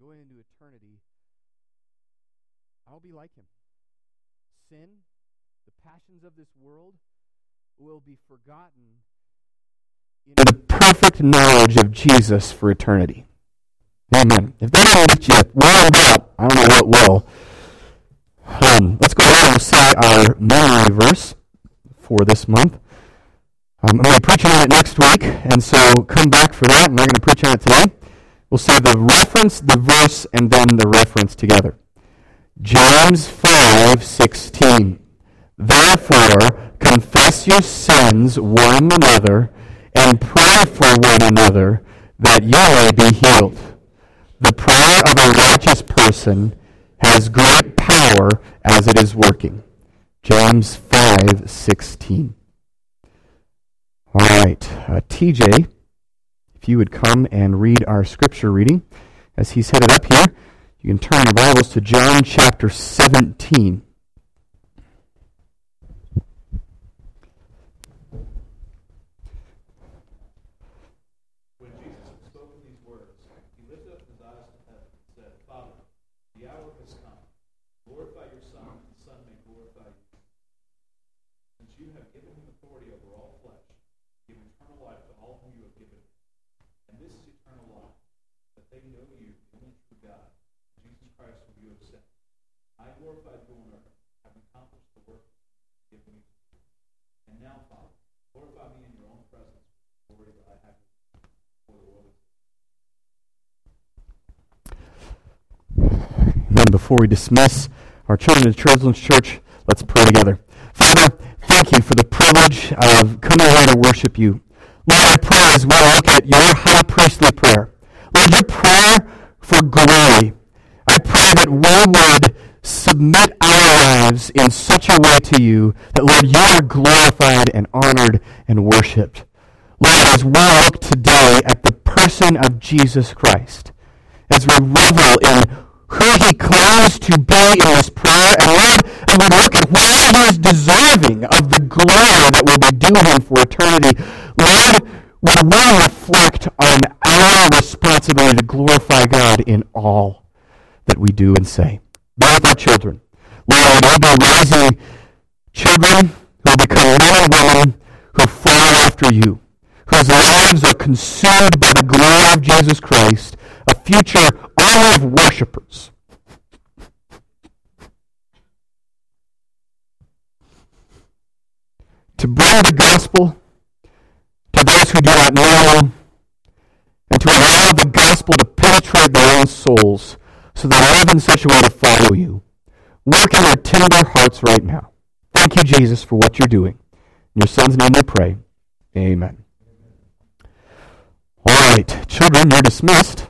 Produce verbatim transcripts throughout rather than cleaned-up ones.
going into eternity, I'll be like him. Sin, the passions of this world, will be forgotten in the perfect knowledge of Jesus for eternity. Amen. If that doesn't get you warmed up, I don't know what will. Um, let's go ahead and say our memory verse for this month. Um, I'm going to be preaching on it next week, and so come back for that, and I'm going to preach on it today. We'll say the reference, the verse, and then the reference together. James five sixteen. Therefore, confess your sins one another, and pray for one another, that you may be healed. The prayer of a righteous person has great power as it is working. James five sixteen. All right, uh, T J, if you would come and read our scripture reading as he's headed up here. You can turn your Bibles to John chapter seventeen. When Jesus had spoken these words, he lifted up his eyes to heaven and said, Father, the hour has come. Glorify your Son, that the Son may glorify you. Since you have given him authority over all flesh, give eternal life to all whom you have given him. And this is eternal life, that they know you, the only true God, Jesus Christ whom you have sent. I glorified you on earth, having accomplished the work you have given me to do. And now, Father, glorify me in your own presence, with the glory that I have before the world. Then before we dismiss our children at Children's Church, let's pray together. Father, thank you for the privilege of coming here to worship you. Lord, I pray as we look at your high priestly prayer. Lord, your prayer for glory. I pray that we would submit our lives in such a way to you that, Lord, you are glorified and honored and worshipped. Lord, as we look today at the person of Jesus Christ, as we revel in who he claims to be in this prayer, and Lord, as we look at why he is deserving of the glory that will be due him for eternity, Lord, would we reflect on our responsibility to glorify God in all that we do and say. Be with our children. Lord, we'll be raising children who will become men and women who follow after you, whose lives are consumed by the glory of Jesus Christ, a future army of worshipers. To bring the gospel to those who do not know you, and to allow the gospel to penetrate their own souls so they live in such a way to follow you. Work in their tender hearts right now. Thank you, Jesus, for what you're doing. In your Son's name we pray. Amen. All right, children, you're dismissed.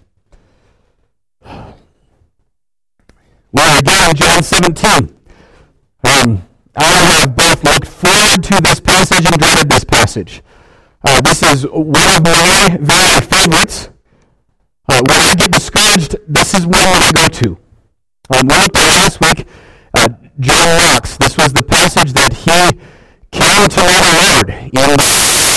We're again in John seventeen. Um, I have both looked forward to this passage and dreaded this passage. Uh, this is one of my very favorites. Uh, when I get discouraged, this is one I go to. Um, we looked at last week, uh, John Knox. This was the passage that he came to know the Lord in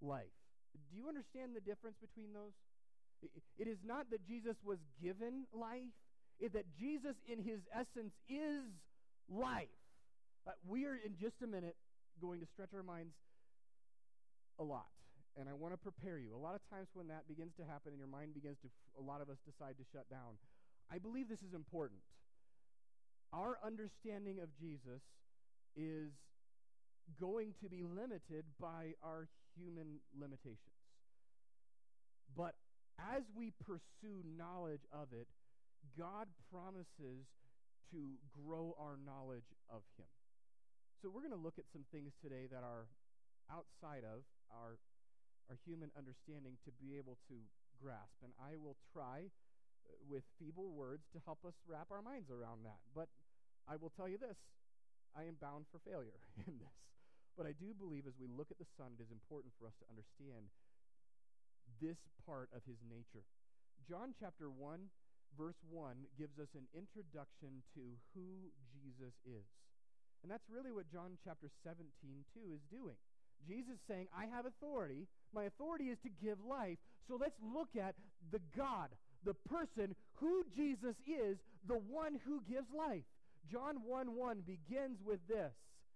life. Do you understand the difference between those? It is not that Jesus was given life, it that Jesus in his essence is life. Uh, we are in just a minute going to stretch our minds a lot, and I want to prepare you. A lot of times when that begins to happen and your mind begins to, a lot of us decide to shut down, I believe this is important. Our understanding of Jesus is going to be limited by our human limitations. But as we pursue knowledge of it, God promises to grow our knowledge of him. So we're going to look at some things today that are outside of our, our human understanding to be able to grasp. And I will try uh, with feeble words to help us wrap our minds around that. But I will tell you this, I am bound for failure in this. But I do believe as we look at the Son, it is important for us to understand this part of his nature. John chapter one, verse one gives us an introduction to who Jesus is. And that's really what John chapter seventeen, two is doing. Jesus saying, I have authority. My authority is to give life. So let's look at the God, the person, who Jesus is, the one who gives life. John one one begins with this.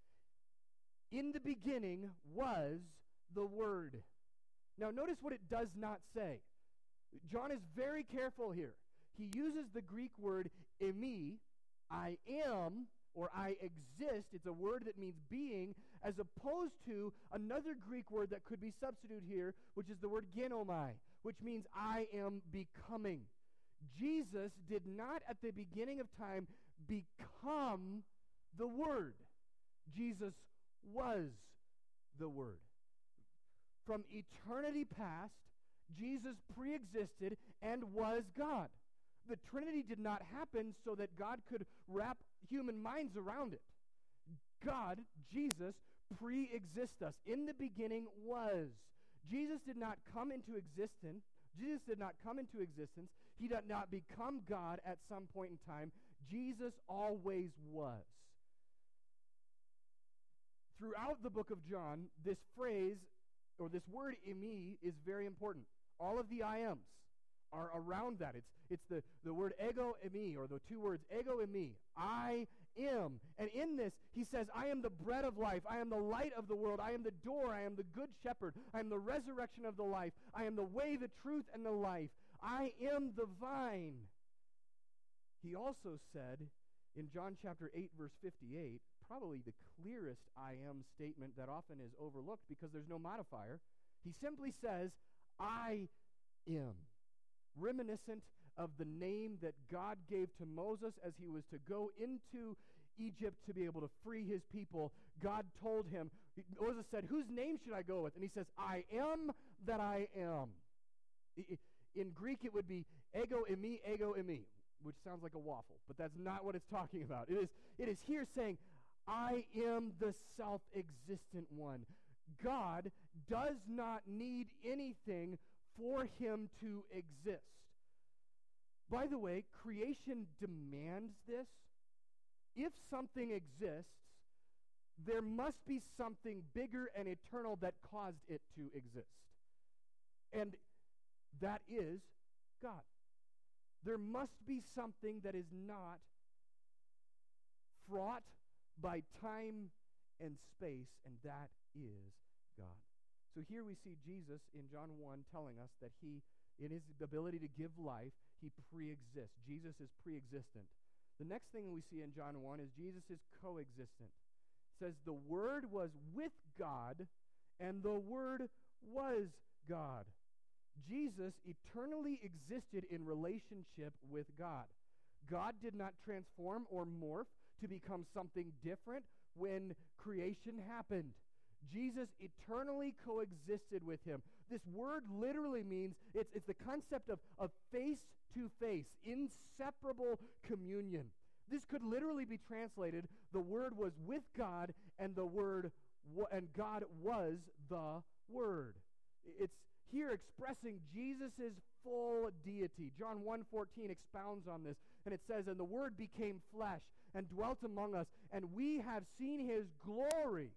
In the beginning was the Word. Now notice what it does not say. John is very careful here. He uses the Greek word eimi, I am, or I exist. It's a word that means being, as opposed to another Greek word that could be substituted here, which is the word genomai, which means I am becoming. Jesus did not at the beginning of time become the Word. Jesus was the Word. From eternity past, Jesus pre-existed and was God. The Trinity did not happen so that God could wrap human minds around it. God, Jesus, pre-exists us. In the beginning was. Jesus did not come into existence. Jesus did not come into existence. He did not become God at some point in time. Jesus always was. Throughout the book of John, this phrase, or this word eimi, is very important. All of the I ams are around that. It's it's the, the word ego eimi, or the two words ego eimi. I am. And in this, he says, I am the bread of life. I am the light of the world. I am the door. I am the good shepherd. I am the resurrection of the life. I am the way, the truth, and the life. I am the vine. He also said in John chapter eight, verse fifty-eight, probably the clearest I am statement that often is overlooked because there's no modifier. He simply says, I am. Reminiscent of the name that God gave to Moses as he was to go into Egypt to be able to free his people. God told him, Moses said, whose name should I go with? And he says, I am that I am. In Greek, it would be ego eimi, ego eimi, which sounds like a waffle, but that's not what it's talking about. It is, it is here saying, I am the self-existent one. God does not need anything for him to exist. By the way, creation demands this. If something exists, there must be something bigger and eternal that caused it to exist. And that is God. There must be something that is not fraught by time and space, and that is God. So here we see Jesus in John one telling us that he, in his ability to give life, he pre-exists. Jesus is pre-existent. The next thing we see in John one is Jesus is coexistent. It says, the Word was with God, and the Word was God. Jesus eternally existed in relationship with God. God did not transform or morph to become something different when creation happened. Jesus eternally coexisted with him. This word literally means, it's, it's the concept of, of face-to-face, inseparable communion. This could literally be translated, the Word was with God, and the Word wa- and God was the Word. It's here expressing Jesus' full deity. John one fourteen expounds on this, and it says, and the Word became flesh and dwelt among us, and we have seen his glory,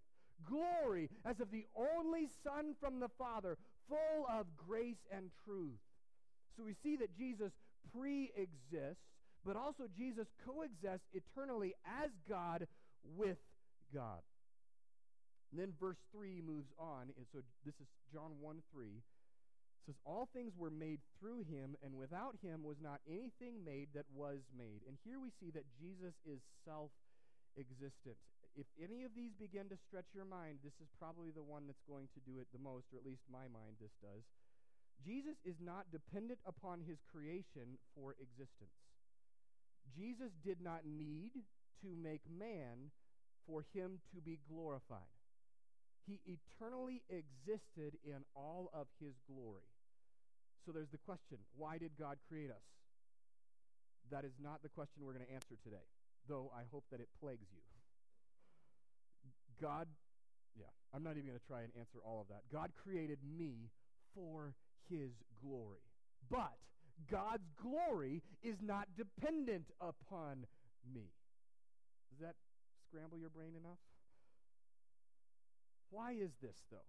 glory as of the only Son from the Father, full of grace and truth. So we see that Jesus pre-exists, but also Jesus coexists eternally as God with God. And then verse three moves on, and so this is John one three. It says, all things were made through him, and without him was not anything made that was made. And here we see that Jesus is self-existent. If any of these begin to stretch your mind, this is probably the one that's going to do it the most, or at least my mind this does. Jesus is not dependent upon his creation for existence. Jesus did not need to make man for him to be glorified. He eternally existed in all of his glory. So there's the question, why did God create us? That is not the question we're going to answer today, though I hope that it plagues you. God, yeah, I'm not even going to try and answer all of that. God created me for his glory. But God's glory is not dependent upon me. Does that scramble your brain enough? Why is this, though?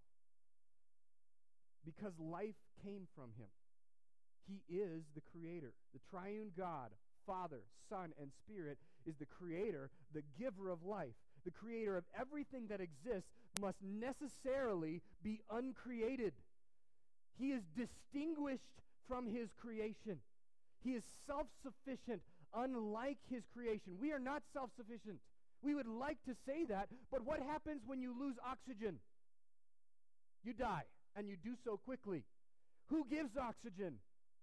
Because life came from him. He is the creator. The triune God, Father, Son, and Spirit, is the creator, the giver of life. The creator of everything that exists must necessarily be uncreated. He is distinguished from his creation. He is self-sufficient, unlike his creation. We are not self-sufficient. We would like to say that, but what happens when you lose oxygen? You die, and you do so quickly. Who gives oxygen?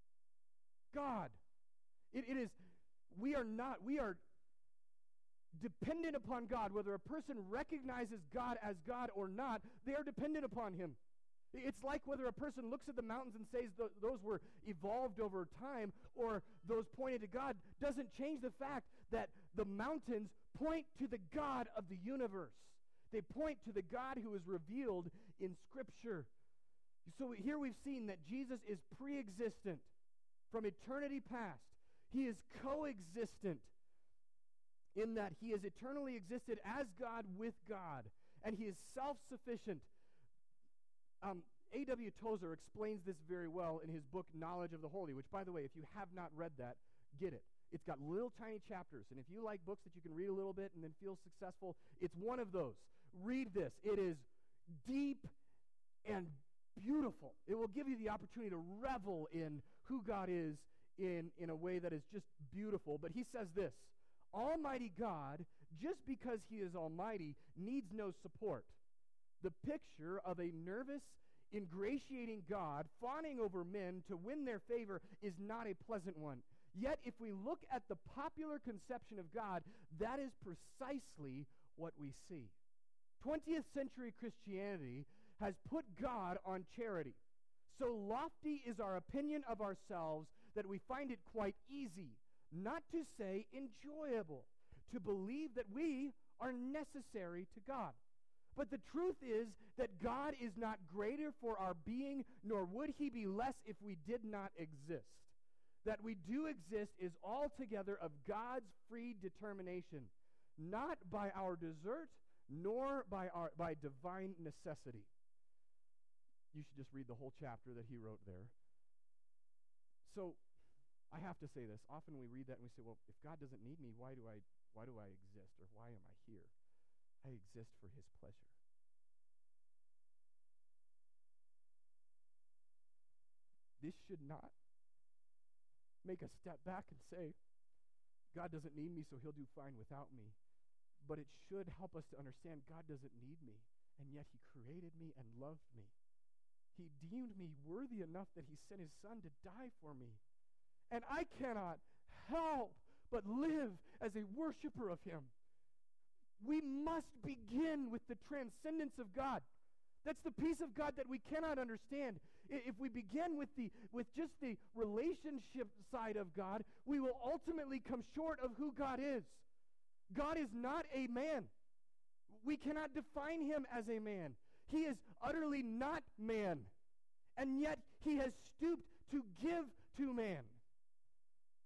God. It, it is, we are not, we are dependent upon God. Whether a person recognizes God as God or not, they are dependent upon him. It's like whether a person looks at the mountains and says th- those were evolved over time or those pointed to God, doesn't change the fact that the mountains point to the God of the universe. They point to the God who is revealed in Scripture. So here we've seen that Jesus is pre-existent from eternity past. He is coexistent in that he has eternally existed as God with God, and he is self-sufficient. Um, A W Tozer explains this very well in his book, Knowledge of the Holy, which, by the way, if you have not read that, get it. It's got little tiny chapters, and if you like books that you can read a little bit and then feel successful, it's one of those. Read this. It is deep and beautiful. It will give you the opportunity to revel in who God is in, in a way that is just beautiful. But he says this, Almighty God, just because he is almighty, needs no support. The picture of a nervous, ingratiating God fawning over men to win their favor is not a pleasant one. Yet, if we look at the popular conception of God, that is precisely what we see. twentieth century Christianity has put God on charity. So lofty is our opinion of ourselves that we find it quite easy, not to say enjoyable, to believe that we are necessary to God. But the truth is that God is not greater for our being, nor would he be less if we did not exist. That we do exist is altogether of God's free determination, not by our desert, nor by our by divine necessity. You should just read the whole chapter that he wrote there. So, I have to say this. Often we read that and we say, well, if God doesn't need me, why do I why do I exist, or why am I here? I exist for his pleasure. This should not make us step back and say, God doesn't need me, so he'll do fine without me. But it should help us to understand God doesn't need me, and yet he created me and loved me. He deemed me worthy enough that he sent his son to die for me. And I cannot help but live as a worshiper of him. We must begin with the transcendence of God. That's the peace of God that we cannot understand. If we begin with the with just the relationship side of God, we will ultimately come short of who God is. God is not a man. We cannot define him as a man. He is utterly not man. And yet he has stooped to give to man.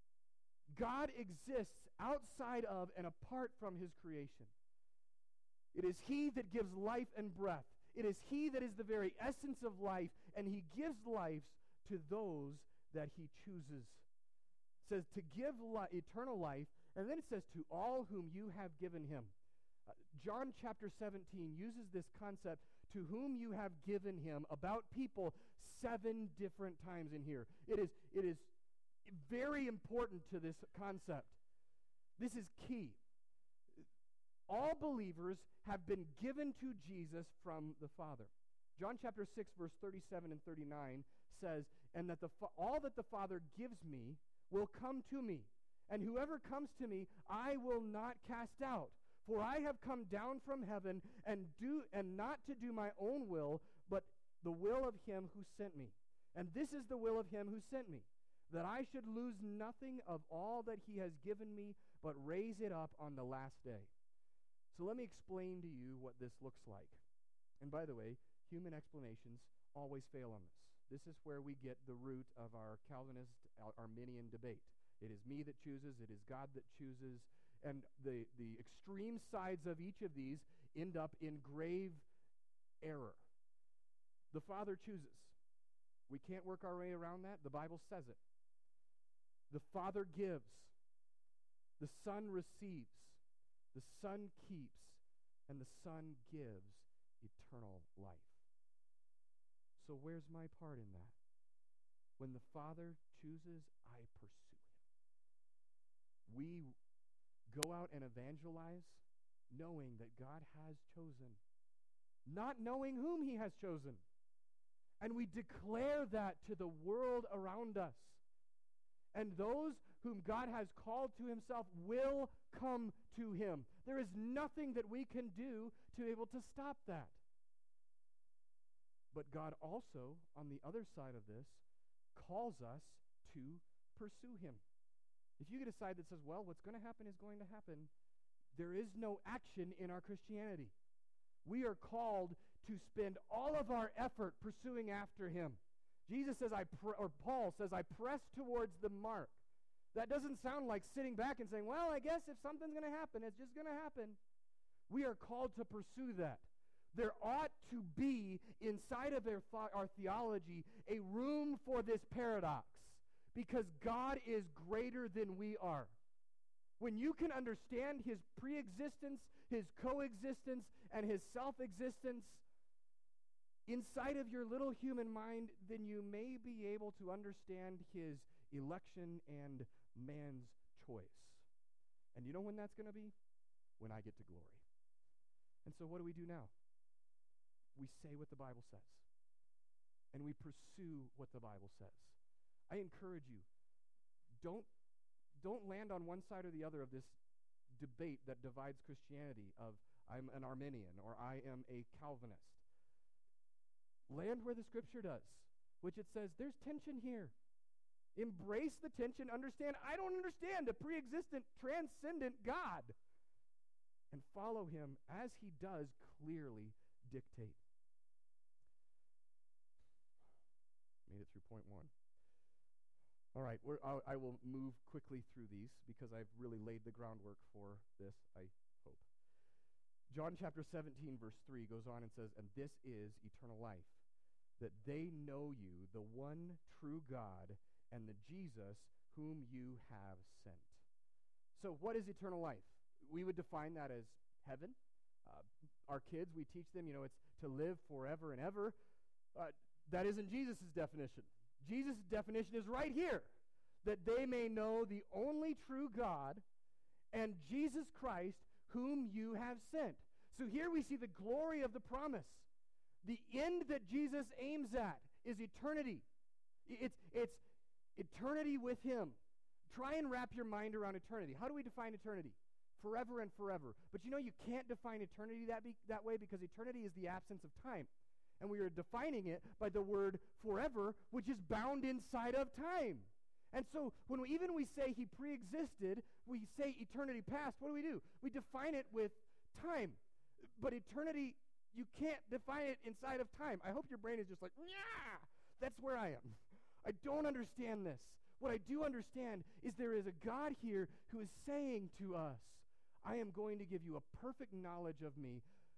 God exists outside of and apart from his creation. It is he that gives life and breath. It is he that is the very essence of life, and he gives life to those that he chooses. It says to give li- eternal life, and then it says to all whom you have given him. Uh, John chapter seventeen uses this concept, to whom you have given him, about people seven different times in here. It is, it is very important to this concept. This is key. All believers have been given to Jesus from the Father. John chapter six, verse thirty-seven and thirty-nine says, and that the fa- all that the Father gives me will come to me, and whoever comes to me I will not cast out. For I have come down from heaven and do and not to do my own will, but the will of him who sent me. And this is the will of him who sent me, that I should lose nothing of all that he has given me, but raise it up on the last day. So let me explain to you what this looks like. And by the way, human explanations always fail on this. This is where we get the root of our Calvinist Arminian debate. It is me that chooses, it is God that chooses, and the, the extreme sides of each of these end up in grave error. The Father chooses. We can't work our way around that. The Bible says it. The Father gives. The Son receives. The Son keeps. And the Son gives eternal life. So where's my part in that? When the Father chooses, I pursue him. We go out and evangelize knowing that God has chosen, not knowing whom he has chosen. And we declare that to the world around us. And those whom God has called to himself will come to him. There is nothing that we can do to be able to stop that. But God also, on the other side of this, calls us to pursue him. If you get a side that says, well, what's going to happen is going to happen, there is no action in our Christianity. We are called to spend all of our effort pursuing after him. Jesus says, I pr- or Paul says, I press towards the mark. That doesn't sound like sitting back and saying, well, I guess if something's going to happen, it's just going to happen. We are called to pursue that. There ought to be, inside of our, th- our theology, a room for this paradox, because God is greater than we are. When you can understand his pre-existence, his coexistence, and his self-existence inside of your little human mind, then you may be able to understand his election and man's choice. And you know when that's going to be? When I get to glory. And so what do we do now? We say what the Bible says. And we pursue what the Bible says. I encourage you, don't, don't land on one side or the other of this debate that divides Christianity of I'm an Arminian or I am a Calvinist. Land where the Scripture does, which it says there's tension here. Embrace the tension. Understand, I don't understand a pre-existent, transcendent God. And follow him as he does clearly dictate. Made it through point one. All right, we're, I, I will move quickly through these because I've really laid the groundwork for this, I hope. John chapter seventeen, verse three goes on and says, and this is eternal life, that they know you, the one true God, and the Jesus whom you have sent. So what is eternal life? We would define that as heaven. Uh, our kids, we teach them, you know, it's to live forever and ever. Uh, that isn't Jesus' definition. Jesus' definition is right here, that they may know the only true God and Jesus Christ whom you have sent. So here we see the glory of the promise. The end that Jesus aims at is eternity. It's, it's eternity with him. Try and wrap your mind around eternity. How do we define eternity? Forever and forever. But you know, you can't define eternity that, be, that way because eternity is the absence of time. And we are defining it by the word forever, which is bound inside of time. And so when we, even we say he pre-existed, we say eternity past, what do we do? We define it with time. But eternity, you can't define it inside of time. I hope your brain is just like, yeah, that's where I am. I don't understand this. What I do understand is there is a God here who is saying to us, I am going to give you a perfect knowledge of me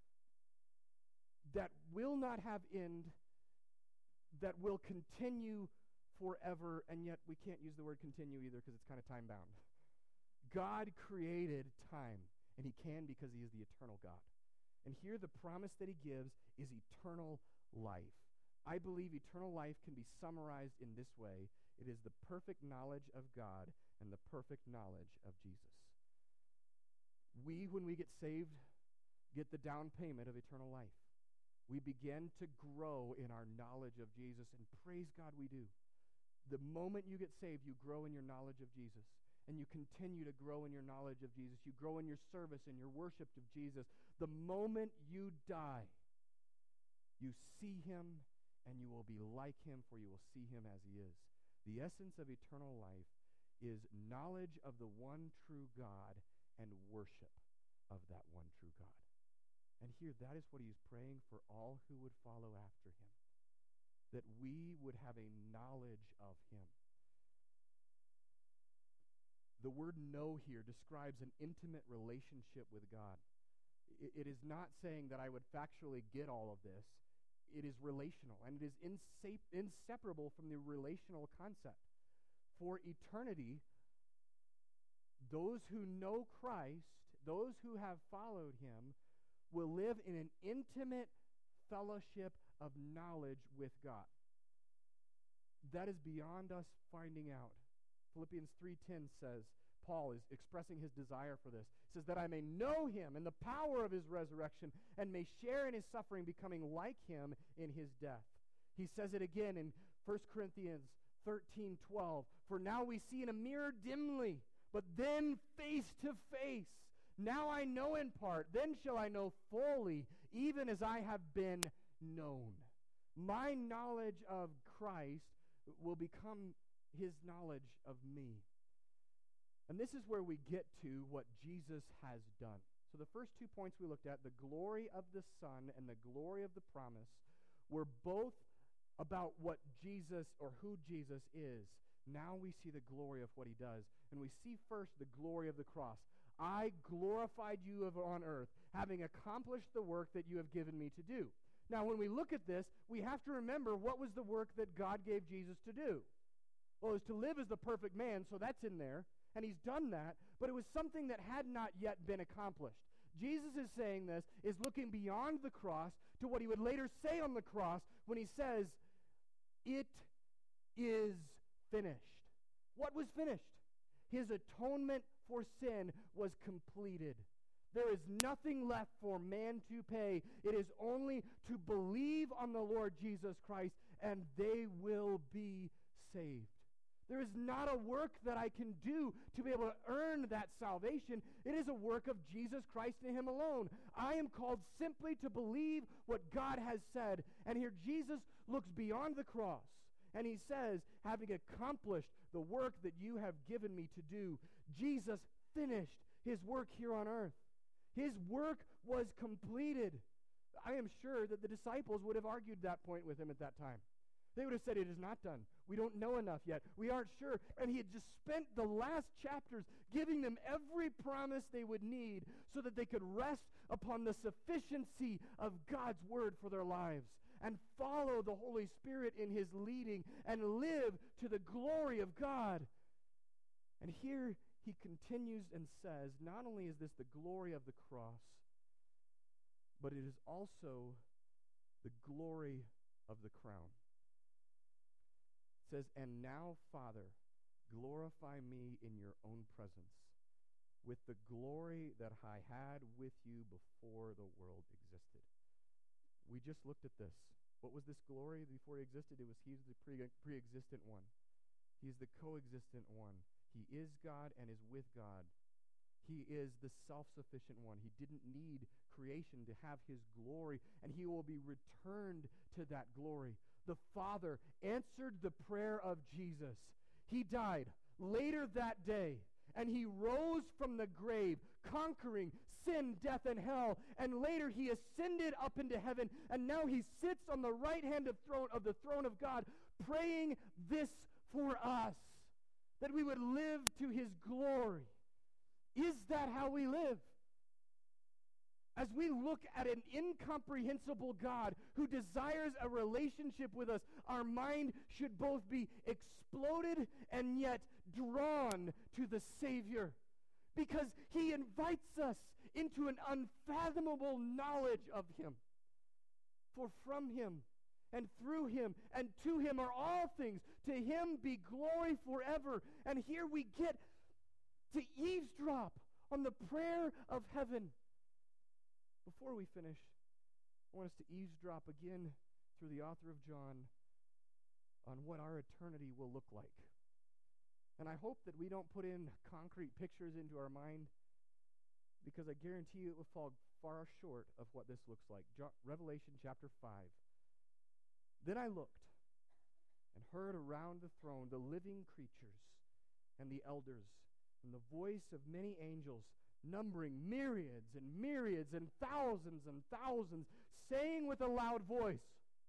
that will not have end, that will continue forever, and yet we can't use the word continue either because it's kind of time-bound. God created time, and he can because he is the eternal God. And here the promise that he gives is eternal life. I believe eternal life can be summarized in this way. It is the perfect knowledge of God and the perfect knowledge of Jesus. We, when we get saved, get the down payment of eternal life. We begin to grow in our knowledge of Jesus, and praise God we do. The moment you get saved, you grow in your knowledge of Jesus, and you continue to grow in your knowledge of Jesus. You grow in your service and your worship of Jesus. The moment you die, you see him, and you will be like him, for you will see him as he is. The essence of eternal life is knowledge of the one true God and worship of that one true God. And here, that is what he's praying for all who would follow after him, that we would have a knowledge of him. The word know here describes an intimate relationship with God. It, it is not saying that I would factually get all of this. It is relational, and it is insa- inseparable from the relational concept. For eternity, those who know Christ, those who have followed him, will live in an intimate fellowship of knowledge with God. That is beyond us finding out. Philippians three ten says, Paul is expressing his desire for this. He says, that I may know him and the power of his resurrection and may share in his suffering, becoming like him in his death. He says it again in First Corinthians thirteen twelve. For now we see in a mirror dimly, but then face to face. Now I know in part, then shall I know fully, even as I have been known. My knowledge of Christ will become his knowledge of me. And this is where we get to what Jesus has done. So the first two points we looked at, the glory of the Son and the glory of the promise, were both about what Jesus, or who Jesus is. Now we see the glory of what he does. And we see first the glory of the cross. I glorified you on earth, having accomplished the work that you have given me to do. Now, when we look at this, we have to remember what was the work that God gave Jesus to do. Well, it was to live as the perfect man, so that's in there, and he's done that, but it was something that had not yet been accomplished. Jesus is saying this, is looking beyond the cross to what he would later say on the cross when he says, it is finished. What was finished? His atonement for sin was completed. There is nothing left for man to pay. It is only to believe on the Lord Jesus Christ, and they will be saved. There is not a work that I can do to be able to earn that salvation. It is a work of Jesus Christ and him alone. I am called simply to believe what God has said. And here Jesus looks beyond the cross, and he says, having accomplished the work that you have given me to do, Jesus finished his work here on earth. His work was completed. I am sure that the disciples would have argued that point with him at that time. They would have said, it is not done. We don't know enough yet. We aren't sure. And he had just spent the last chapters giving them every promise they would need so that they could rest upon the sufficiency of God's word for their lives and follow the Holy Spirit in his leading and live to the glory of God. And here he continues and says, not only is this the glory of the cross, but it is also the glory of the crown. It says, and now, Father, glorify me in your own presence with the glory that I had with you before the world existed. We just looked at this. What was this glory before he existed? It was he's the pre- pre-existent one. He's the coexistent one. He is God and is with God. He is the self-sufficient one. He didn't need creation to have his glory, and he will be returned to that glory. The Father answered the prayer of Jesus. He died later that day, and he rose from the grave, conquering sin, death, and hell. And later he ascended up into heaven, and now he sits on the right hand of, throne, of the throne of God, praying this for us, that we would live to his glory. Is that how we live? As we look at an incomprehensible God who desires a relationship with us, our mind should both be exploded and yet drawn to the Savior, because he invites us into an unfathomable knowledge of him. For from him and through him and to him are all things. To him be glory forever. And here we get to eavesdrop on the prayer of heaven. Before we finish, I want us to eavesdrop again through the author of John on what our eternity will look like. And I hope that we don't put in concrete pictures into our mind, because I guarantee you it will fall far short of what this looks like. Jo- Revelation chapter five. Then I looked and heard around the throne the living creatures and the elders, and the voice of many angels, numbering myriads and myriads and thousands and thousands, saying with a loud voice,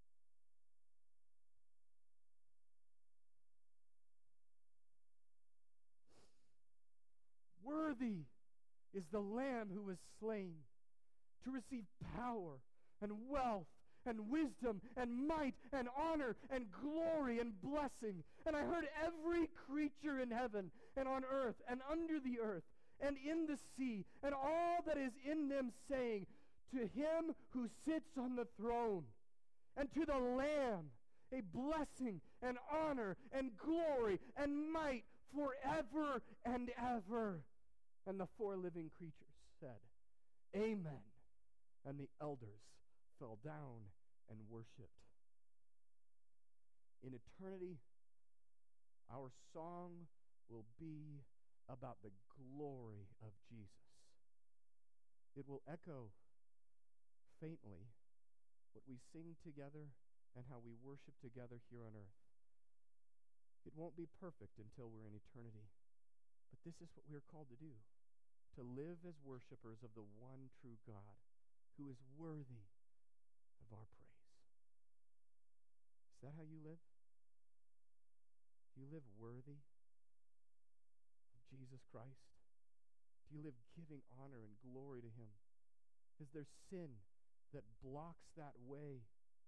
"Worthy is the Lamb who was slain to receive power and wealth and wisdom and might and honor and glory and blessing." And I heard every creature in heaven and on earth and under the earth and in the sea, and all that is in them, saying, "To him who sits on the throne, and to the Lamb, a blessing and honor and glory and might forever and ever." And the four living creatures said, "Amen." And the elders fell down and worshipped. In eternity, our song will be about the glory of Jesus. It will echo faintly what we sing together and how we worship together here on earth. It won't be perfect until we're in eternity, but this is what we are called to do, to live as worshipers of the one true God who is worthy of our praise. Is that how you live? Do you live worthy Jesus Christ? Do you live giving honor and glory to him? Is there sin that blocks that way?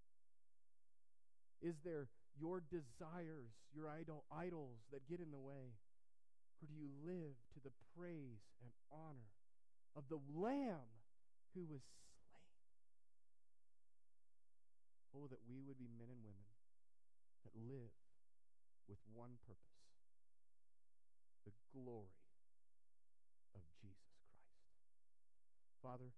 Is there your desires, your idol idols that get in the way? Or do you live to the praise and honor of the Lamb who was slain? Oh, that we would be men and women that live with one purpose: the glory of Jesus Christ. Father,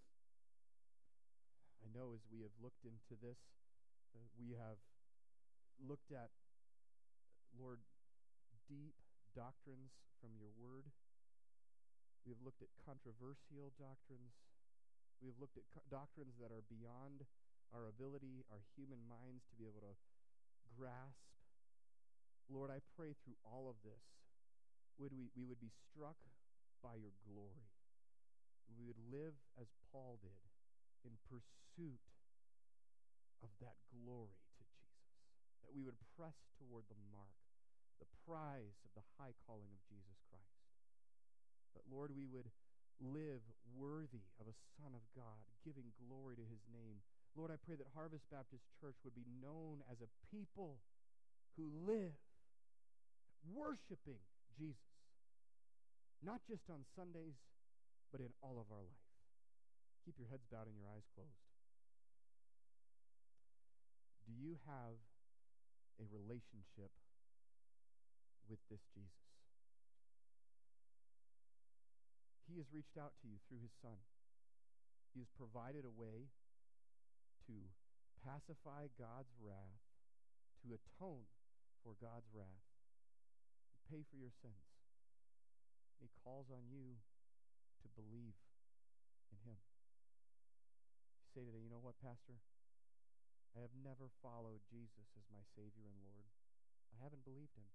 I know as we have looked into this, uh, we have looked at, Lord, deep doctrines from your word. We have looked at controversial doctrines. We have looked at co- doctrines that are beyond our ability, our human minds, to be able to grasp. Lord, I pray through all of this, would we, we would be struck by your glory. We would live as Paul did, in pursuit of that glory to Jesus. That we would press toward the mark, the prize of the high calling of Jesus Christ. But Lord, we would live worthy of a Son of God, giving glory to his name. Lord, I pray that Harvest Baptist Church would be known as a people who live worshiping Jesus, not just on Sundays, but in all of our life. Keep your heads bowed and your eyes closed. Do you have a relationship with this Jesus? He has reached out to you through his Son. He has provided a way to pacify God's wrath, to atone for God's wrath, and pay for your sins. And he calls on you to believe in him. You say today, you know what, Pastor? I have never followed Jesus as my Savior and Lord. I haven't believed him.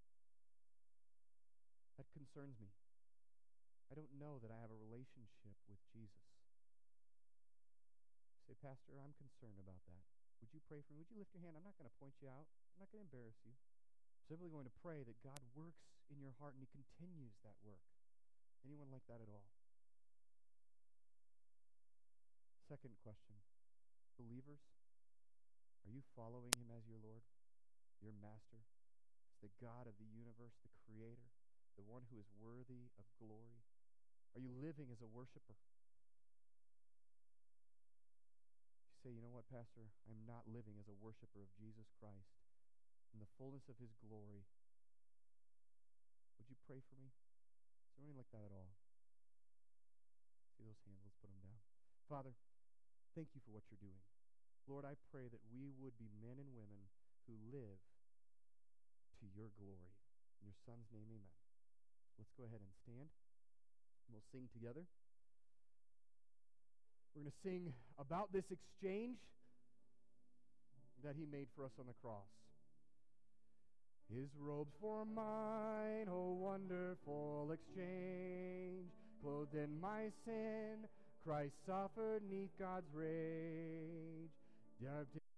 That concerns me. I don't know that I have a relationship with Jesus. You say, Pastor, I'm concerned about that. Would you pray for me? Would you lift your hand? I'm not going to point you out. I'm not going to embarrass you. I'm simply going to pray that God works in your heart and he continues that work. Anyone like that at all? Second question, believers, are you following him as your Lord, your master, as the God of the universe, the creator, the one who is worthy of glory? Are you living as a worshiper? You say, you know what, Pastor, I'm not living as a worshiper of Jesus Christ in the fullness of his glory. Would you pray for me? Is there anything like that at all? See those hands? Let's put them down. Father, thank you for what you're doing. Lord, I pray that we would be men and women who live to your glory. In your Son's name, amen. Let's go ahead and stand. We'll sing together. We're going to sing about this exchange that he made for us on the cross. His robes for mine, oh wonderful exchange, clothed in my sin, Christ suffered neath God's rage.